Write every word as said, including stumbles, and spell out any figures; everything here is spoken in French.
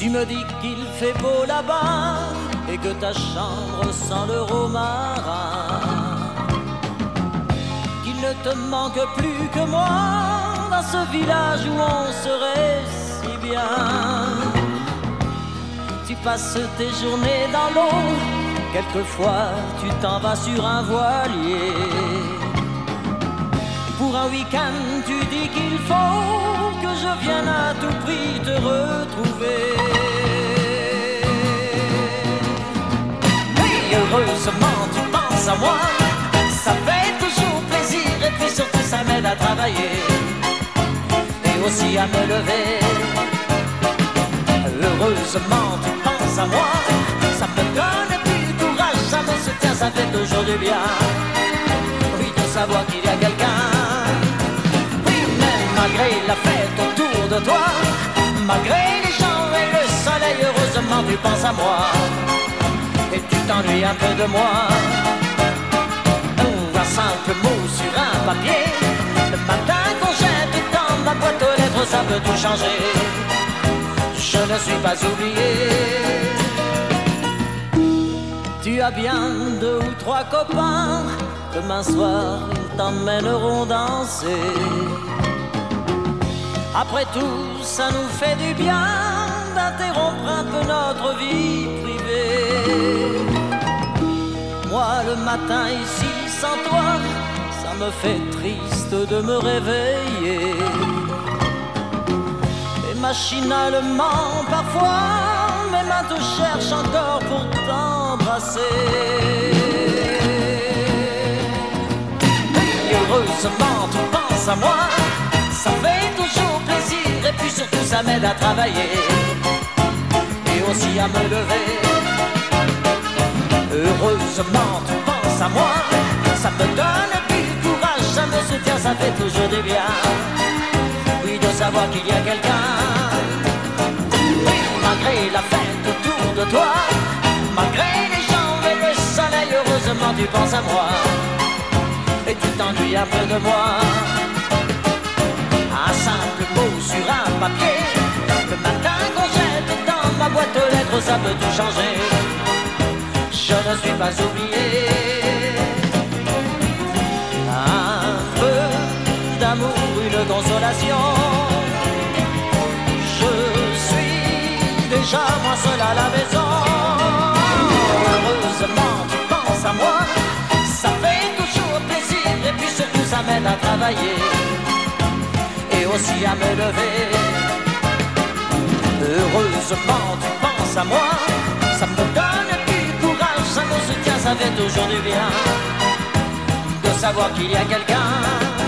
Tu me dis qu'il fait beau là-bas et que ta chambre sent le romarin, qu'il ne te manque plus que moi dans ce village où on serait si bien. Tu passes tes journées dans l'eau, quelquefois tu t'en vas sur un voilier. Pour un week-end tu dis qu'il faut que je vienne à tout prix te retrouver. Et heureusement tu penses à moi, ça fait toujours plaisir et puis surtout ça m'aide à travailler et aussi à me lever. Heureusement tu penses à moi, ça me donne plus de courage, ça me soutient, ça fait toujours du bien. Oui, de savoir qu'il y a quelqu'un. Oui, même malgré la fête autour de toi, malgré les gens et le soleil, heureusement tu penses à moi et tu t'ennuies un peu de moi. Un simple mot sur un papier, le matin qu'on jette dans ma boîte aux lettres, ça peut tout changer. Je ne suis pas oublié. Tu as bien deux ou trois copains, demain soir ils t'emmèneront danser. Après tout, ça nous fait du bien d'interrompre un peu notre vie privée. Moi le matin ici sans toi, ça me fait triste de me réveiller. Et machinalement parfois, mes mains te cherchent encore pour t'embrasser. Et heureusement tu penses à moi, ça fait toujours plaisir et puis surtout ça m'aide à travailler et aussi à me lever. Heureusement tu penses à moi, ça me donne du courage, ça me soutient, ça fait toujours du bien. Oui, de savoir qu'il y a quelqu'un. Oui, malgré la fête autour de toi, malgré les gens et le soleil, heureusement tu penses à moi et tu t'ennuies un peu de moi. Un simple mot sur un papier, le matin qu'on jette dans ma boîte aux lettres, ça peut tout changer. Je ne suis pas oublié. Un peu d'amour, une consolation. Je suis déjà moi seul à la maison. Heureusement tu penses à moi, ça fait toujours plaisir et puis surtout ça m'aide à travailler et aussi à me lever. Heureusement tu penses à moi, ça me donne du courage, ça me soutient, ça fait toujours du bien de savoir qu'il y a quelqu'un.